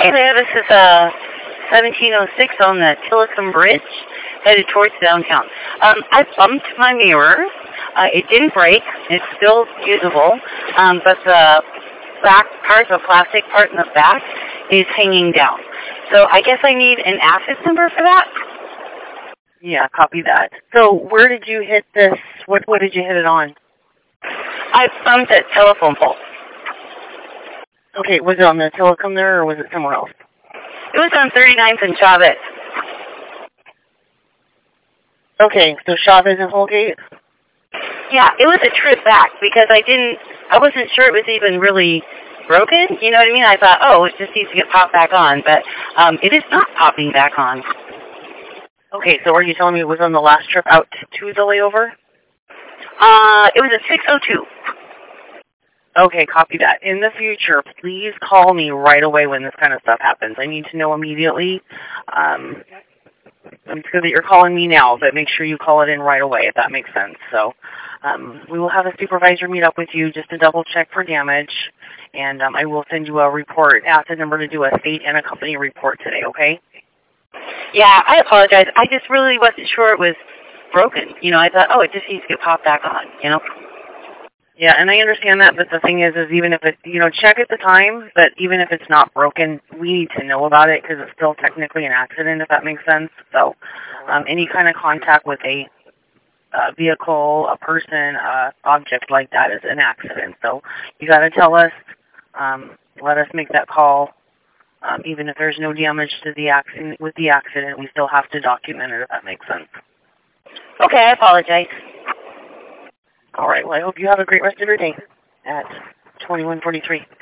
Hey there, this is 1706 on the Tillotson Bridge, headed towards downtown. I bumped my mirror. It didn't break. It's still usable, but the back part, the plastic part in the back, is hanging down. So I guess I need an access number for that. Yeah, copy that. So where did you hit this? What did you hit it on? I bumped a telephone pole. Okay, was it on the telecom there, or was it somewhere else? It was on 39th and Chavez. Okay, so Chavez and Holgate? Yeah, it was a trip back because I wasn't sure it was even really broken. You know what I mean? I thought, oh, it just needs to get popped back on, but it is not popping back on. Okay, so are you telling me it was on the last trip out to the layover? It was at 6:02. Okay, copy that. In the future, please call me right away when this kind of stuff happens. I need to know immediately. It's good that you're calling me now, but make sure you call it in right away, if that makes sense. So we will have a supervisor meet up with you just to double check for damage, and I will send you a report. Ask the number to do a state and a company report today, okay? Yeah, I apologize. I just really wasn't sure it was broken. You know, I thought, oh, it just needs to get popped back on, you know? Yeah, and I understand that, but the thing is even if it, check at the time, but even if it's not broken, we need to know about it because it's still technically an accident, if that makes sense. So any kind of contact with a vehicle, a person, object like that is an accident. So you got to tell us, let us make that call. Even if there's no damage to the accident, with the accident, we still have to document it, if that makes sense. Okay, I apologize. All right, well, I hope you have a great rest of your day at 2143.